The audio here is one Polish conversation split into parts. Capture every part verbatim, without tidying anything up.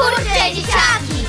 Twórcze dzieciaki!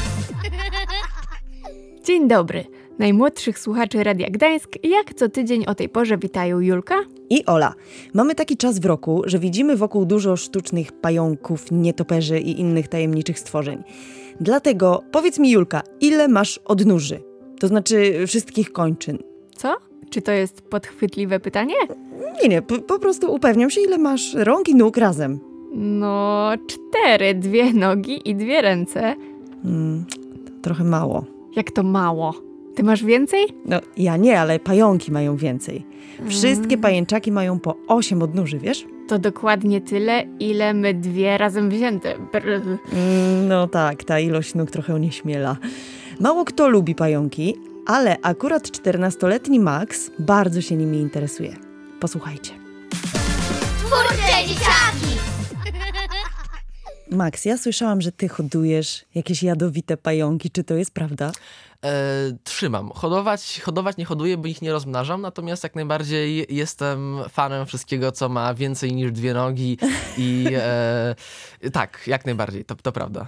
Dzień dobry. Najmłodszych słuchaczy Radia Gdańsk jak co tydzień o tej porze witają Julka i Ola. Mamy taki czas w roku, że widzimy wokół dużo sztucznych pająków, nietoperzy i innych tajemniczych stworzeń. Dlatego powiedz mi, Julka, ile masz odnóży? To znaczy wszystkich kończyn. Co? Czy to jest podchwytliwe pytanie? Nie, nie, po, po prostu upewniam się, ile masz rąk i nóg razem. No, cztery. Dwie nogi i dwie ręce. Hmm, trochę mało. Jak to mało? Ty masz więcej? No, ja nie, ale pająki mają więcej. Wszystkie pajęczaki mają po osiem odnóży, wiesz? To dokładnie tyle, ile my dwie razem wzięte. Brr. Mm, no tak, ta ilość nóg trochę onieśmiela. Mało kto lubi pająki, ale akurat czternastoletni Max bardzo się nimi interesuje. Posłuchajcie. Twórcze dzieciaki! Max, ja słyszałam, że ty hodujesz jakieś jadowite pająki. Czy to jest prawda? E, trzymam. Hodować, hodować nie hoduję, bo ich nie rozmnażam, natomiast jak najbardziej jestem fanem wszystkiego, co ma więcej niż dwie nogi i e, tak, jak najbardziej, to, to prawda.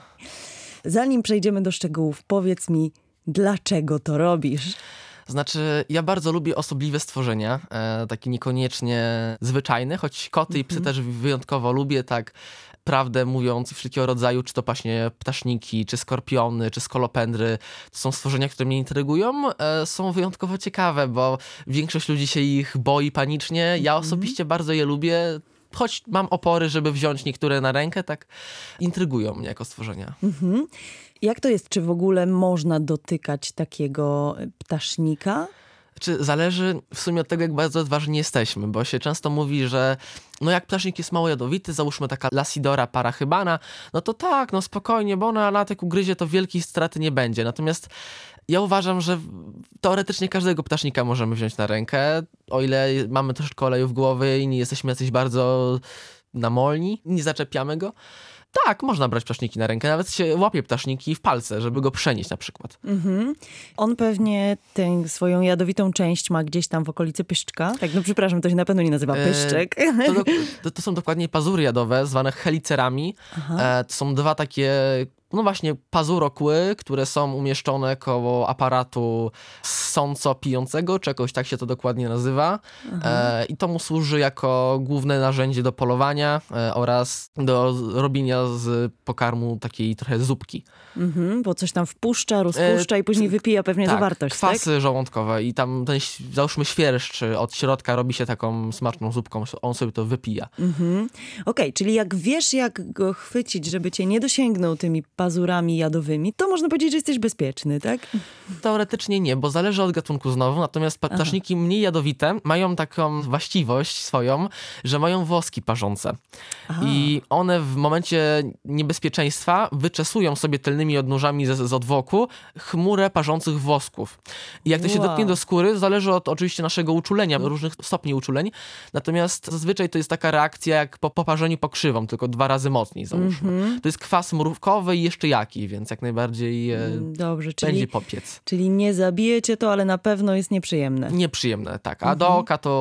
Zanim przejdziemy do szczegółów, powiedz mi, dlaczego to robisz? Znaczy, ja bardzo lubię osobliwe stworzenia, e, takie niekoniecznie zwyczajne, choć koty i psy też wyjątkowo lubię, tak prawdę mówiąc, wszelkiego rodzaju, czy to właśnie ptaszniki, czy skorpiony, czy skolopendry, to są stworzenia, które mnie intrygują, e, są wyjątkowo ciekawe, bo większość ludzi się ich boi panicznie. Ja osobiście bardzo je lubię, choć mam opory, żeby wziąć niektóre na rękę, tak intrygują mnie jako stworzenia. Mhm. Jak to jest? Czy w ogóle można dotykać takiego ptasznika? Czy zależy w sumie od tego, jak bardzo odważni jesteśmy, bo się często mówi, że no jak ptasznik jest mało jadowity, załóżmy taka Lasidora parachybana, no to tak, no spokojnie, bo ona latek ugryzie, to wielkiej straty nie będzie. Natomiast ja uważam, że teoretycznie każdego ptasznika możemy wziąć na rękę, o ile mamy troszeczkę oleju w głowie i nie jesteśmy jacyś bardzo namolni, nie zaczepiamy go. Tak, można brać ptaszniki na rękę, nawet się łapie ptaszniki w palce, żeby go przenieść na przykład. Mhm. On pewnie tę swoją jadowitą część ma gdzieś tam w okolicy pyszczka. Tak, no przepraszam, to się na pewno nie nazywa pyszczek. E, to, to, to są dokładnie pazury jadowe, zwane helicerami. E, to są dwa takie, no właśnie, pazurokły, które są umieszczone koło aparatu ssąco-pijącego, czegoś tak się to dokładnie nazywa. E, I to mu służy jako główne narzędzie do polowania e, oraz do robienia z pokarmu takiej trochę zupki. Mhm, bo coś tam wpuszcza, rozpuszcza e, i później wypija pewnie tak, zawartość, kwasy tak? żołądkowe i tam ten, załóżmy, świerszcz od środka robi się taką smaczną zupką, on sobie to wypija. Mhm. Okej, okay, czyli jak wiesz, jak go chwycić, żeby cię nie dosięgnął tymi pazurami jadowymi, to można powiedzieć, że jesteś bezpieczny, tak? Teoretycznie nie, bo zależy od gatunku znowu, natomiast ptaszniki Aha. mniej jadowite mają taką właściwość swoją, że mają woski parzące. Aha. I one w momencie niebezpieczeństwa wyczesują sobie tylnymi odnóżami z, z odwoku chmurę parzących wosków. I jak to się wow. dotknie do skóry, zależy od oczywiście naszego uczulenia, różnych stopni uczuleń, natomiast zazwyczaj to jest taka reakcja jak po poparzeniu pokrzywą, tylko dwa razy mocniej załóżmy. Mm-hmm. To jest kwas mrówkowy i jeszcze jaki, więc jak najbardziej e, Dobrze, czyli, będzie popiec. Czyli nie zabije cię to, ale na pewno jest nieprzyjemne. Nieprzyjemne, tak. A mm-hmm. do oka to...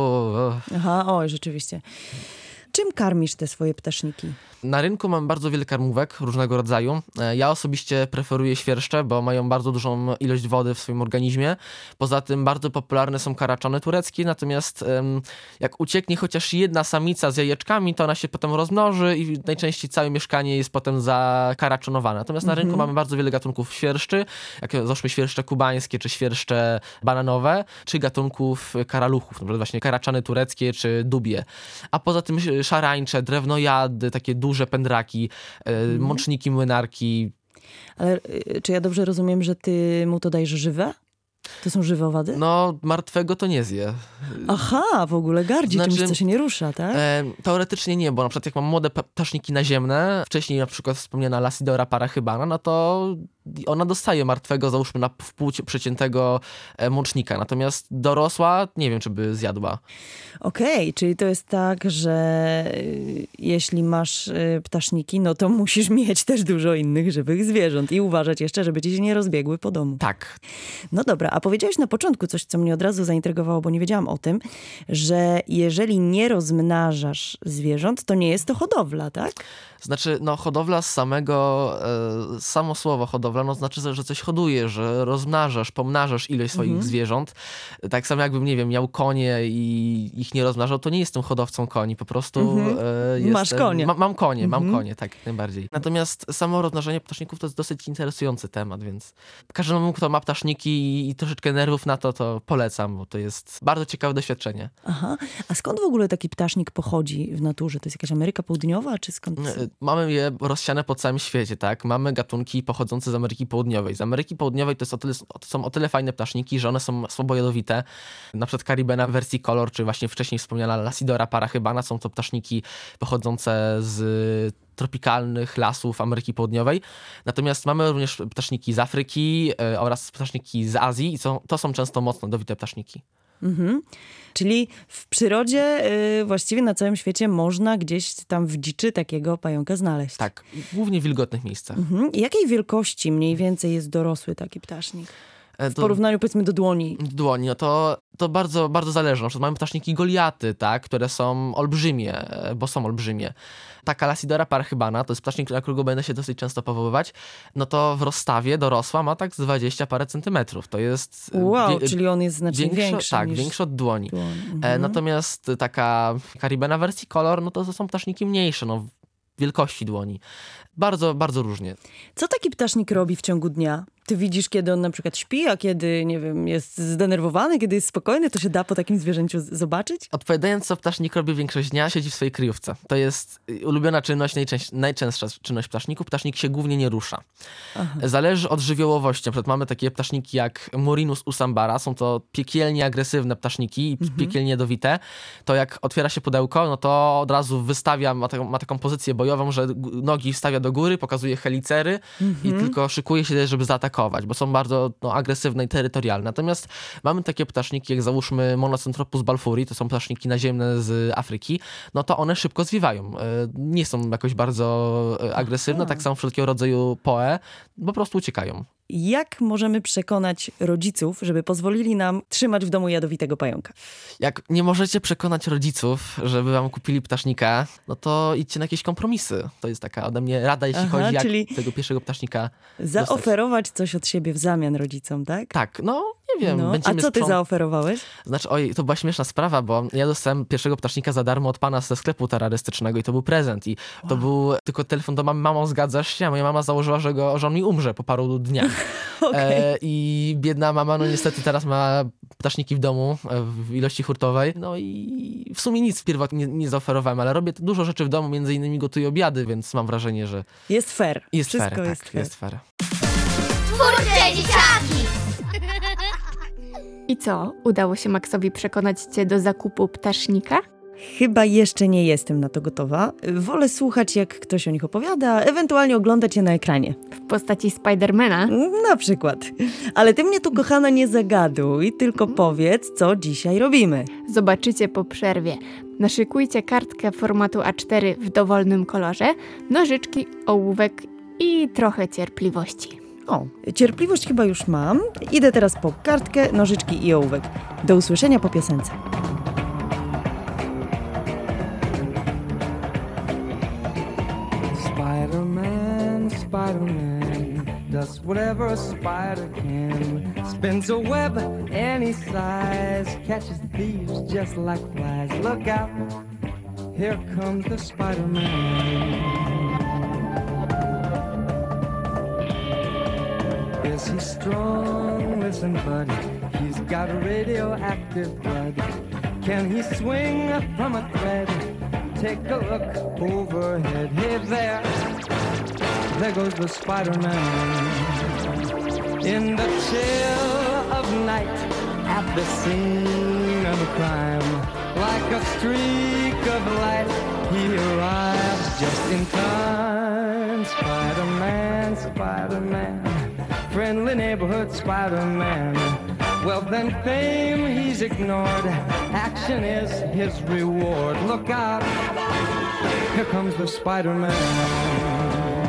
Aha, oj, rzeczywiście. Czym karmisz te swoje ptaszniki? Na rynku mam bardzo wiele karmówek różnego rodzaju. Ja osobiście preferuję świerszcze, bo mają bardzo dużą ilość wody w swoim organizmie. Poza tym bardzo popularne są karaczany tureckie, natomiast um, jak ucieknie chociaż jedna samica z jajeczkami, to ona się potem rozmnoży i najczęściej całe mieszkanie jest potem zakaraczonowane. Natomiast na rynku mm-hmm. mamy bardzo wiele gatunków świerszczy, jak załóżmy świerszcze kubańskie, czy świerszcze bananowe, czy gatunków karaluchów, na przykład właśnie karaczany tureckie, czy dubie. A poza tym szarańcze, drewnojady, takie duże pędraki, mm. mączniki, młynarki. Ale czy ja dobrze rozumiem, że ty mu to dajesz żywe? To są żywe owady? No, martwego to nie zje. Aha, w ogóle gardzi znaczy, czymś, co się nie rusza, tak? E, teoretycznie nie, bo na przykład jak mam młode ptaszniki naziemne, wcześniej na przykład wspomniana Lasidora parachybana, no to ona dostaje martwego, załóżmy na w pół przeciętego e, mącznika, natomiast dorosła nie wiem, czy by zjadła. Okej, okay, czyli to jest tak, że y, jeśli masz y, ptaszniki, no to musisz mieć też dużo innych żywych zwierząt i uważać jeszcze, żeby ci się nie rozbiegły po domu. Tak. No dobra, a powiedziałeś na początku coś, co mnie od razu zaintrygowało, bo nie wiedziałam o tym, że jeżeli nie rozmnażasz zwierząt, to nie jest to hodowla, tak? Znaczy, no hodowla z samego, e, samo słowo hodowla, no znaczy, że coś hodujesz, że rozmnażasz, pomnażasz ilość swoich Mhm. zwierząt. Tak samo jakbym, nie wiem, miał konie i ich nie rozmnażał, to nie jestem hodowcą koni, po prostu Mhm. e, jestem... Masz konie. Ma, mam konie, Mhm. mam konie, tak, jak najbardziej. Natomiast samo rozmnażanie ptaszników to jest dosyć interesujący temat, więc każdemu, kto ma ptaszniki i, i troszeczkę nerwów na to, to polecam, bo to jest bardzo ciekawe doświadczenie. Aha, a skąd w ogóle taki ptasznik pochodzi w naturze? To jest jakaś Ameryka Południowa, czy skąd? E, Mamy je rozsiane po całym świecie, tak? Mamy gatunki pochodzące z Ameryki Południowej. Z Ameryki Południowej to, jest o tyle, to są o tyle fajne ptaszniki, że one są słabo jadowite. Na przykład Caribena versicolor, czy właśnie wcześniej wspomniana Lasidora parachybana, są to ptaszniki pochodzące z tropikalnych lasów Ameryki Południowej. Natomiast mamy również ptaszniki z Afryki e, oraz ptaszniki z Azji i są, to są często mocno jadowite ptaszniki. Mhm. Czyli w przyrodzie y, właściwie na całym świecie można gdzieś tam w dziczy takiego pająka znaleźć. Tak, głównie w wilgotnych miejscach. Mhm. I jakiej wielkości mniej więcej jest dorosły taki ptasznik? E, W to- porównaniu powiedzmy do dłoni. dłoni, no to, to bardzo, bardzo zależy. Na przykład mamy ptaszniki Goliaty, tak, które są olbrzymie, e, bo są olbrzymie. Taka Lasidora parachybana, to jest ptasznik, na którego będę się dosyć często powoływać, no to w rozstawie dorosła ma tak z dwadzieścia parę centymetrów. To jest e, Wow, wie- czyli on jest znacznie większo, większy Tak, niż większy od dłoni. dłoń. E, Mhm. natomiast taka Caribena versicolor, no to, to są ptaszniki mniejsze, no wielkości dłoni. Bardzo, bardzo różnie. Co taki ptasznik robi w ciągu dnia? Ty widzisz, kiedy on na przykład śpi, a kiedy, nie wiem, jest zdenerwowany, kiedy jest spokojny, to się da po takim zwierzęciu z- zobaczyć? Odpowiadając, co ptasznik robi większość dnia, siedzi w swojej kryjówce. To jest y, ulubiona czynność, najczęś- najczęstsza czynność ptaszników. Ptasznik się głównie nie rusza. Aha. Zależy od żywiołowości. Na przykład mamy takie ptaszniki jak Murinus usambara. Są to piekielnie agresywne ptaszniki i piekielnie jadowite. To jak otwiera się pudełko, no to od razu wystawia, ma, taką- ma taką pozycję bojową, że g- nogi wstawia do góry, pokazuje helicery i tylko szykuje się, żeby zaatakować, bo są bardzo no, agresywne i terytorialne. Natomiast mamy takie ptaszniki, jak załóżmy Monocentropus balfouri, to są ptaszniki naziemne z Afryki, no to one szybko zwiewają. E, Nie są jakoś bardzo e, agresywne, Aha. tak samo wszelkiego rodzaju poe, po prostu uciekają. Jak możemy przekonać rodziców, żeby pozwolili nam trzymać w domu jadowitego pająka? Jak nie możecie przekonać rodziców, żeby wam kupili ptasznika, no to idźcie na jakieś kompromisy. To jest taka ode mnie rada, jeśli Aha, chodzi jak czyli tego pierwszego ptasznika dostać. Zaoferować coś od siebie w zamian rodzicom, tak? Tak, no nie wiem. No. A będziemy co ty sprząt- zaoferowałeś? Znaczy, oj, to była śmieszna sprawa, bo ja dostałem pierwszego ptasznika za darmo od pana ze sklepu terrorystycznego i to był prezent. I to był tylko telefon do mamy, mamo, zgadzasz się? A moja mama założyła, że, go, że on mi umrze po paru dniach. Okej. e, I biedna mama, no niestety teraz ma ptaszniki w domu e, w ilości hurtowej. No i w sumie nic pierwotnie nie, nie zaoferowałem, ale robię dużo rzeczy w domu, między innymi gotuję obiady, więc mam wrażenie, że Jest fair. jest Wszystko fair. jest Tak, fair. jest fair. Twórcze dzieciaki! I co? Udało się Maxowi przekonać cię do zakupu ptasznika? Chyba jeszcze nie jestem na to gotowa. Wolę słuchać, jak ktoś o nich opowiada, ewentualnie oglądać je na ekranie. W postaci Spidermana? Na przykład. Ale ty mnie tu, kochana, nie zagaduj, tylko powiedz, co dzisiaj robimy. Zobaczycie po przerwie. Naszykujcie kartkę formatu A cztery w dowolnym kolorze, nożyczki, ołówek i trochę cierpliwości. O, cierpliwość chyba już mam. Idę teraz po kartkę, nożyczki i ołówek. Do usłyszenia po piosence. Spider-Man, Spider-Man, does whatever a spider can. Spins a web any size, catches thieves just like flies. Look out, here comes the Spider-Man. Is he strong? Listen, buddy, he's got radioactive blood. Can he swing from a thread? Take a look overhead. Hey there, there goes the Spider-Man. In the chill of night, at the scene of a crime, like a streak of light, he arrives just in time. Spider-Man, Spider-Man, friendly neighborhood Spider-Man. Wealth and fame he's ignored, action is his reward. Look out, here comes the Spider-Man.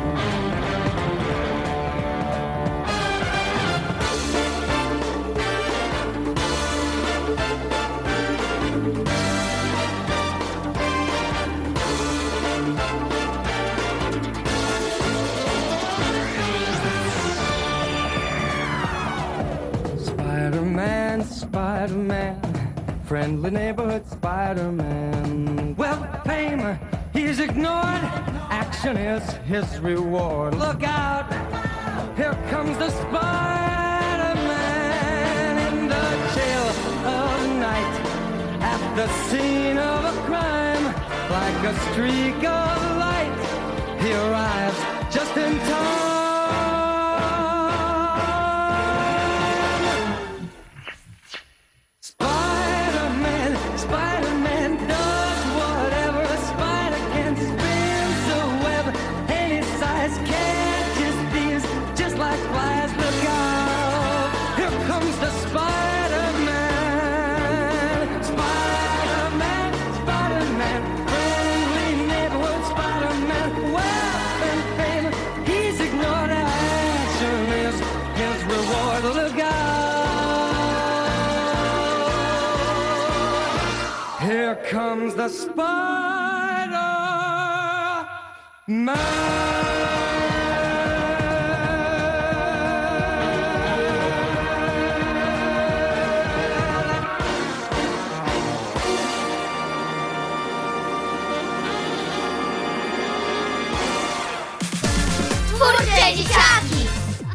Spider-Man, Spider-Man, friendly neighborhood Spider-Man. Wealth, fame, he's ignored, action is his reward. Look out, here comes the Spider-Man in the chill of night, at the scene of a crime, like a streak of light, he arrives just in time. Here comes the Spider-Man. Twórcze dzieciaki!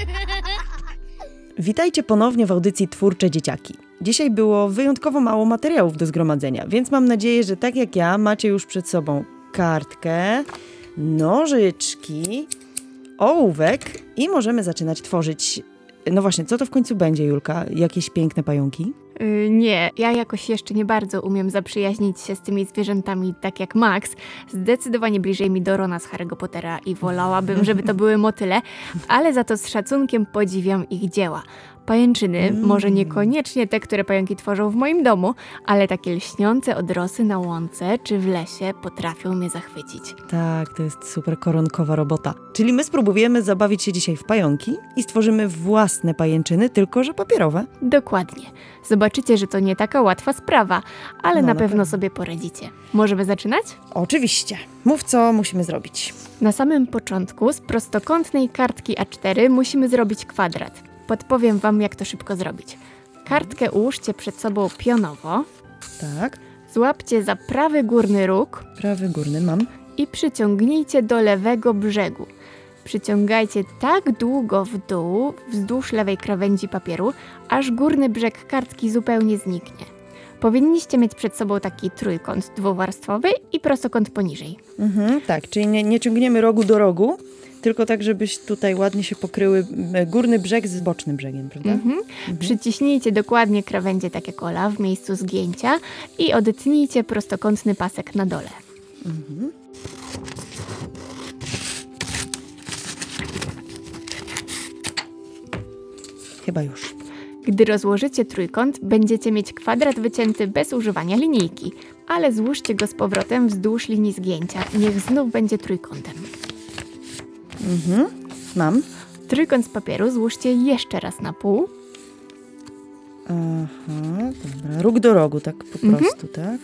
Witajcie ponownie w audycji Twórcze Dzieciaki. Dzisiaj było wyjątkowo mało materiałów do zgromadzenia, więc mam nadzieję, że tak jak ja macie już przed sobą kartkę, nożyczki, ołówek i możemy zaczynać tworzyć. No właśnie, co to w końcu będzie, Julka? Jakieś piękne pająki? Yy, nie, ja jakoś jeszcze nie bardzo umiem zaprzyjaźnić się z tymi zwierzętami tak jak Max. Zdecydowanie bliżej mi do Rona z Harry'ego Pottera i wolałabym, żeby to były motyle, ale za to z szacunkiem podziwiam ich dzieła. Pajęczyny, mm. może niekoniecznie te, które pająki tworzą w moim domu, ale takie lśniące odrosy na łące czy w lesie potrafią mnie zachwycić. Tak, to jest super koronkowa robota. Czyli my spróbujemy zabawić się dzisiaj w pająki i stworzymy własne pajęczyny, tylko że papierowe. Dokładnie. Zobaczycie, że to nie taka łatwa sprawa, ale no, na, na pewno, pewno sobie poradzicie. Możemy zaczynać? Oczywiście. Mów, co musimy zrobić. Na samym początku z prostokątnej kartki A cztery musimy zrobić kwadrat. Podpowiem wam, jak to szybko zrobić. Kartkę ułóżcie przed sobą pionowo. Tak. Złapcie za prawy górny róg. Prawy górny mam. I przyciągnijcie do lewego brzegu. Przyciągajcie tak długo w dół, wzdłuż lewej krawędzi papieru, aż górny brzeg kartki zupełnie zniknie. Powinniście mieć przed sobą taki trójkąt dwuwarstwowy i prostokąt poniżej. Mhm, tak, czyli nie, nie ciągniemy rogu do rogu, tylko tak, żebyś tutaj ładnie się pokryły górny brzeg z bocznym brzegiem, prawda? Mhm. Mhm. Przyciśnijcie dokładnie krawędzie tak jak Ola w miejscu zgięcia i odetnijcie prostokątny pasek na dole. Mhm. Chyba już. Gdy rozłożycie trójkąt, będziecie mieć kwadrat wycięty bez używania linijki, ale złóżcie go z powrotem wzdłuż linii zgięcia i niech znów będzie trójkątem. Mhm, mam. Trójkąt z papieru złóżcie jeszcze raz na pół. Aha, dobra. Róg do rogu, tak po Mhm. prostu, tak?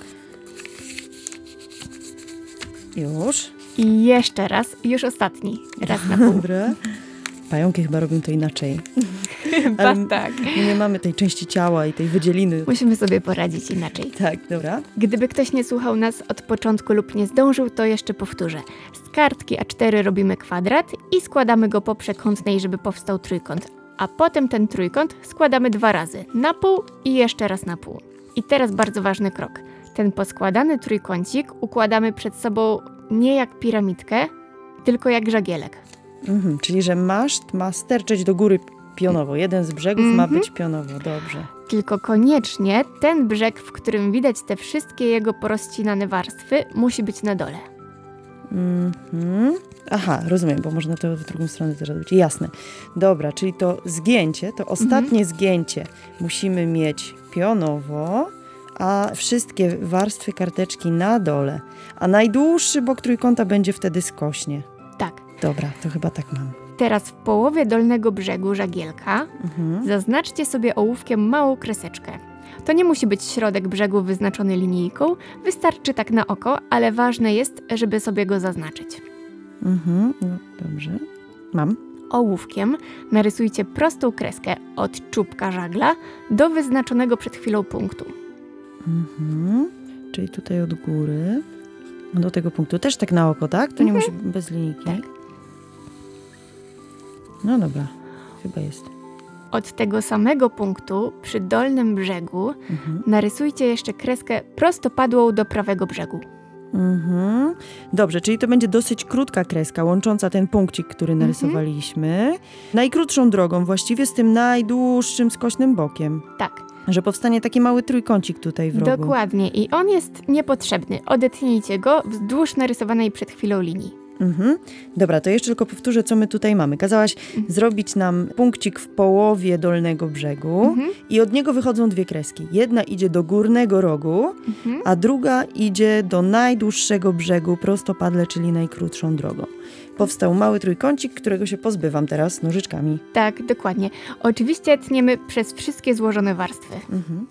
Już. I jeszcze raz, już ostatni, raz na pół. Dobra. Pająki chyba robią to inaczej. Chyba Ale tak. My nie mamy tej części ciała i tej wydzieliny. Musimy sobie poradzić inaczej. Tak, dobra. Gdyby ktoś nie słuchał nas od początku lub nie zdążył, to jeszcze powtórzę. Z kartki A cztery robimy kwadrat i składamy go po przekątnej, żeby powstał trójkąt. A potem ten trójkąt składamy dwa razy, na pół i jeszcze raz na pół. I teraz bardzo ważny krok. Ten poskładany trójkącik układamy przed sobą nie jak piramidkę, tylko jak żagielek. Mhm, czyli, że maszt ma sterczeć do góry pionowo. Jeden z brzegów Mhm. ma być pionowo, dobrze. Tylko koniecznie ten brzeg, w którym widać te wszystkie jego porozcinane warstwy, musi być na dole. Mhm. Aha, rozumiem, bo można to w drugą stronę też robić. Jasne. Dobra, czyli to zgięcie, to ostatnie mhm. zgięcie musimy mieć pionowo, a wszystkie warstwy karteczki na dole. A najdłuższy bok trójkąta będzie wtedy skośnie. Tak. Dobra, to chyba tak mam. Teraz w połowie dolnego brzegu żagielka mhm. zaznaczcie sobie ołówkiem małą kreseczkę. To nie musi być środek brzegu wyznaczony linijką, wystarczy tak na oko, ale ważne jest, żeby sobie go zaznaczyć. Mhm, no dobrze. Mam. Ołówkiem narysujcie prostą kreskę od czubka żagla do wyznaczonego przed chwilą punktu. Mhm. Czyli tutaj od góry do tego punktu. Też tak na oko, tak? To nie mhm. musi bez linijki. Tak. No dobra, chyba jest. Od tego samego punktu przy dolnym brzegu mhm. narysujcie jeszcze kreskę prostopadłą do prawego brzegu. Mhm. Dobrze, czyli to będzie dosyć krótka kreska, łącząca ten punkcik, który narysowaliśmy. Mhm. Najkrótszą drogą właściwie z tym najdłuższym skośnym bokiem. Tak. Że powstanie taki mały trójkącik tutaj w rogu. Dokładnie. I on jest niepotrzebny. Odetnijcie go wzdłuż narysowanej przed chwilą linii. Mhm. Dobra, to jeszcze tylko powtórzę, co my tutaj mamy. Kazałaś mhm. zrobić nam punkcik w połowie dolnego brzegu mhm. i od niego wychodzą dwie kreski. Jedna idzie do górnego rogu, mhm. a druga idzie do najdłuższego brzegu prostopadle, czyli najkrótszą drogą. Powstał mały trójkącik, którego się pozbywam teraz nożyczkami. Tak, dokładnie. Oczywiście tniemy przez wszystkie złożone warstwy. Mhm.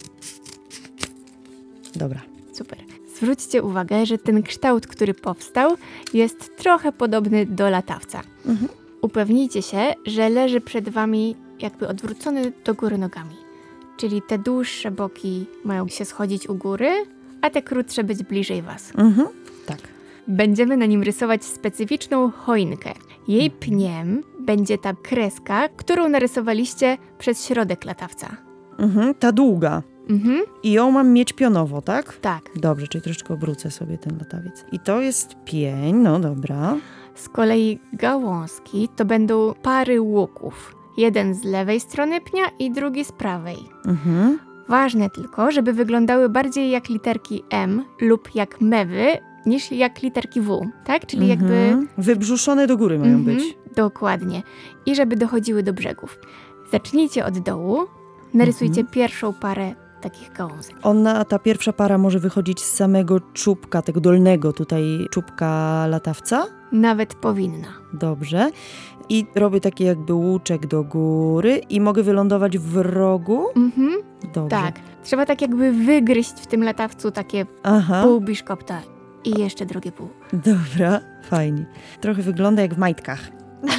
Dobra. Super. Zwróćcie uwagę, że ten kształt, który powstał, jest trochę podobny do latawca. Mhm. Upewnijcie się, że leży przed wami jakby odwrócony do góry nogami. Czyli te dłuższe boki mają się schodzić u góry, a te krótsze być bliżej was. Mhm. Tak. Będziemy na nim rysować specyficzną choinkę. Jej pniem będzie ta kreska, którą narysowaliście przez środek latawca. Mhm, ta długa. Mhm. I ją mam mieć pionowo, tak? Tak. Dobrze, czyli troszeczkę obrócę sobie ten latawiec. I to jest pień, no dobra. Z kolei gałązki to będą pary łuków. Jeden z lewej strony pnia i drugi z prawej. Mhm. Ważne tylko, żeby wyglądały bardziej jak literki M lub jak mewy, niż jak literki W, tak? Czyli mhm. jakby... Wybrzuszone do góry mają mhm. być. Dokładnie. I żeby dochodziły do brzegów. Zacznijcie od dołu, narysujcie mhm. pierwszą parę takich gałązek. Ona, ta pierwsza para może wychodzić z samego czubka, tego dolnego tutaj czubka latawca? Nawet powinna. Dobrze. I robię taki jakby łuczek do góry i mogę wylądować w rogu? Mhm. Dobrze. Tak. Trzeba tak jakby wygryźć w tym latawcu takie Aha. pół biszkopta i jeszcze drugie pół. Dobra, fajnie. Trochę wygląda jak w majtkach.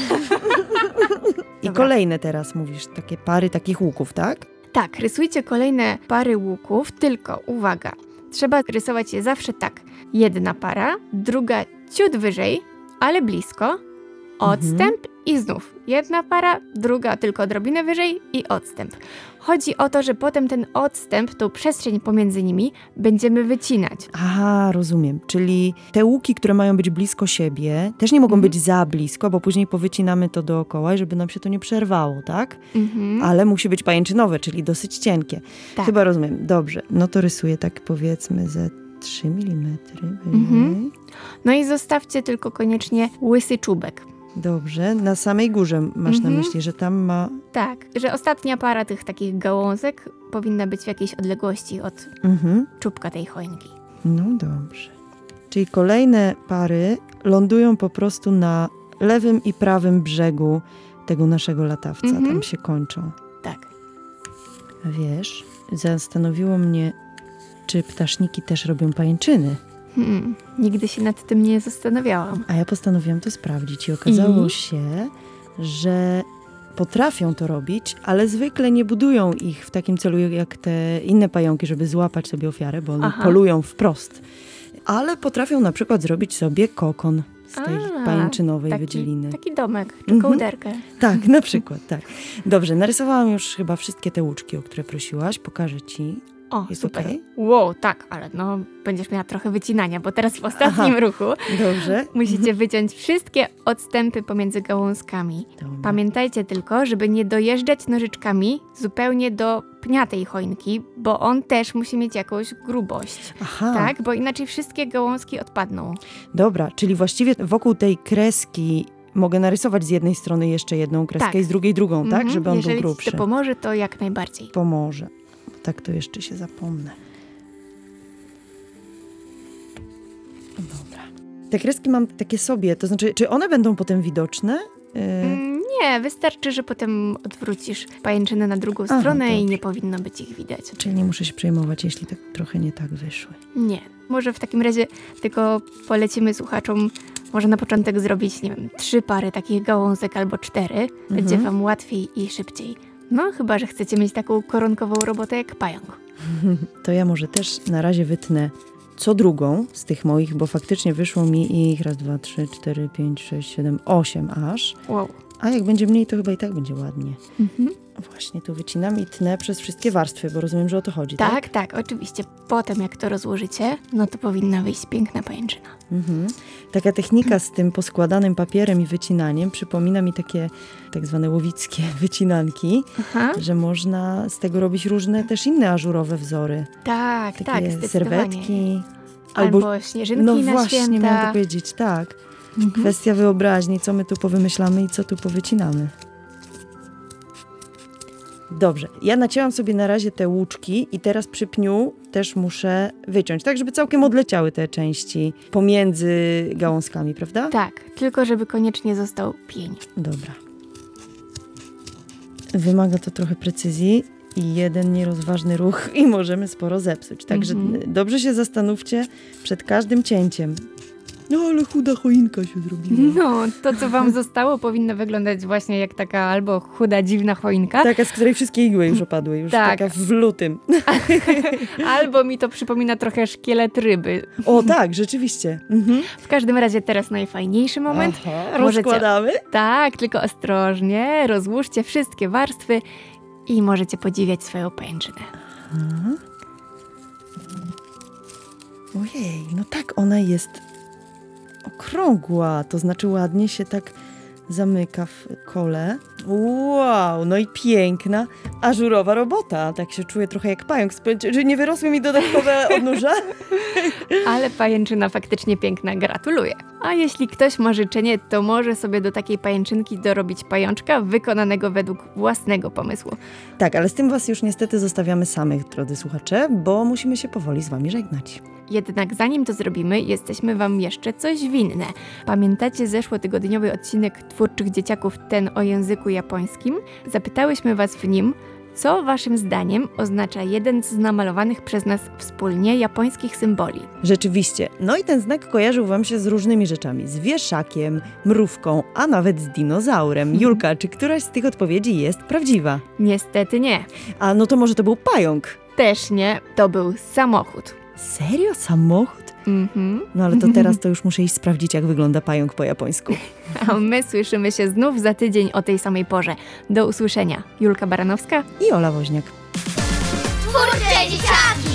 I Dobra. Kolejne teraz mówisz, takie pary takich łuków, tak? Tak, rysujcie kolejne pary łuków, tylko uwaga, trzeba rysować je zawsze tak. Jedna para, druga ciut wyżej, ale blisko, odstęp mhm. i znów jedna para, druga tylko odrobinę wyżej i odstęp. Chodzi o to, że potem ten odstęp, tą przestrzeń pomiędzy nimi będziemy wycinać. Aha, rozumiem. Czyli te łuki, które mają być blisko siebie, też nie mogą mhm. być za blisko, bo później powycinamy to dookoła, żeby nam się to nie przerwało, tak? Mhm. Ale musi być pajęczynowe, czyli dosyć cienkie. Tak. Chyba rozumiem. Dobrze. No to rysuję tak powiedzmy ze trzy milimetry. Mhm. No i zostawcie tylko koniecznie łysy czubek. Dobrze, na samej górze masz mhm. na myśli, że tam ma... Tak, że ostatnia para tych takich gałązek powinna być w jakiejś odległości od mhm. czubka tej choinki. No dobrze. Czyli kolejne pary lądują po prostu na lewym i prawym brzegu tego naszego latawca. Mhm. Tam się kończą. Tak. A wiesz, zastanowiło mnie, czy ptaszniki też robią pajęczyny. Hmm, nigdy się nad tym nie zastanawiałam. A ja postanowiłam to sprawdzić i okazało I? się, że potrafią to robić, ale zwykle nie budują ich w takim celu jak te inne pająki, żeby złapać sobie ofiarę, bo one Aha. polują wprost. Ale potrafią na przykład zrobić sobie kokon z tej A, pajęczynowej taki, wydzieliny. Taki domek, czy kołderkę. Mhm. Tak, na przykład, tak. Dobrze, narysowałam już chyba wszystkie te łuczki, o które prosiłaś. Pokażę ci. O, Jest super. okej? Wow, tak, ale no będziesz miała trochę wycinania, bo teraz w ostatnim Aha. ruchu Dobrze. musicie wyciąć wszystkie odstępy pomiędzy gałązkami. Dobra. Pamiętajcie tylko, żeby nie dojeżdżać nożyczkami zupełnie do pnia tej choinki, bo on też musi mieć jakąś grubość. Aha. Tak, bo inaczej wszystkie gałązki odpadną. Dobra, czyli właściwie wokół tej kreski mogę narysować z jednej strony jeszcze jedną kreskę Tak. i z drugiej drugą, tak? Mhm. Żeby on Jeżeli był ci grubszy. to pomoże, to jak najbardziej. Pomoże. Tak to jeszcze się zapomnę. Dobra. Te kreski mam takie sobie, to znaczy, czy one będą potem widoczne? Yy, Mm, Nie, wystarczy, że potem odwrócisz pajęczynę na drugą Aha, stronę i dobrze. nie powinno być ich widać. czyli nie muszę się przejmować, jeśli tak trochę nie tak wyszły. Nie. Może w takim razie tylko polecimy słuchaczom może na początek zrobić, nie wiem, trzy pary takich gałązek albo cztery. Będzie Mhm. wam łatwiej i szybciej. No, chyba że chcecie mieć taką koronkową robotę jak pająk. To ja może też na razie wytnę co drugą z tych moich, bo faktycznie wyszło mi ich raz, dwa, trzy, cztery, pięć, sześć, siedem, osiem aż. Wow. A jak będzie mniej, to chyba i tak będzie ładnie. Mhm. Właśnie tu wycinam i tnę przez wszystkie warstwy, bo rozumiem, że o to chodzi, tak? Tak, tak, oczywiście. Potem jak to rozłożycie, no to powinna wyjść piękna pajęczyna. Mhm. Taka technika z tym poskładanym papierem i wycinaniem przypomina mi takie tak zwane łowickie wycinanki, Aha. że można z tego robić różne też inne ażurowe wzory. Tak, Takie tak, zdecydowanie. serwetki. Albo, śnieżynki no na właśnie, święta. miałam to powiedzieć, tak. Mhm. Kwestia wyobraźni, co my tu powymyślamy i co tu powycinamy. Dobrze, ja nacięłam sobie na razie te łuczki i teraz przy pniu też muszę wyciąć, tak żeby całkiem odleciały te części pomiędzy gałązkami, prawda? Tak, tylko żeby koniecznie został pień. Dobra. Wymaga to trochę precyzji i jeden nierozważny ruch i możemy sporo zepsuć. Także Mhm. dobrze się zastanówcie przed każdym cięciem. No ale chuda choinka się zrobiła. No, to co wam zostało powinno wyglądać właśnie jak taka albo chuda, dziwna choinka, Taka, z której wszystkie igły już opadły, już Tak. taka w lutym. albo mi to przypomina trochę szkielet ryby. O tak, rzeczywiście. Mhm. W każdym razie teraz najfajniejszy moment. Aha, Możecie- rozkładamy. Tak, tylko ostrożnie, rozłóżcie wszystkie warstwy i możecie podziwiać swoją pajęczynę. Ojej, no tak, ona jest okrągła, to znaczy ładnie się tak zamyka w kole. Wow, no i piękna, ażurowa robota. Tak się czuję trochę jak pająk. Spę- Czy nie wyrosły mi dodatkowe odnóża? Ale pajęczyna faktycznie piękna, gratuluję. A jeśli ktoś ma życzenie, to może sobie do takiej pajęczynki dorobić pajączka wykonanego według własnego pomysłu. Tak, ale z tym was już niestety zostawiamy samych, drodzy słuchacze, bo musimy się powoli z wami żegnać. Jednak zanim to zrobimy, jesteśmy wam jeszcze coś winne. Pamiętacie zeszłotygodniowy odcinek Twórczych Dzieciaków, ten o języku japońskim? Zapytałyśmy was w nim, co waszym zdaniem oznacza jeden z namalowanych przez nas wspólnie japońskich symboli. Rzeczywiście. No i ten znak kojarzył wam się z różnymi rzeczami. Z wieszakiem, mrówką, a nawet z dinozaurem. Julka, czy któraś z tych odpowiedzi jest prawdziwa? Niestety nie. A no to może to był pająk. Też nie, to był samochód. Serio? Samochód? Mhm. No ale to teraz to już muszę iść sprawdzić, jak wygląda pająk po japońsku. A my słyszymy się znów za tydzień o tej samej porze. Do usłyszenia. Julka Baranowska. I Ola Woźniak. Twórcze dzieciaki!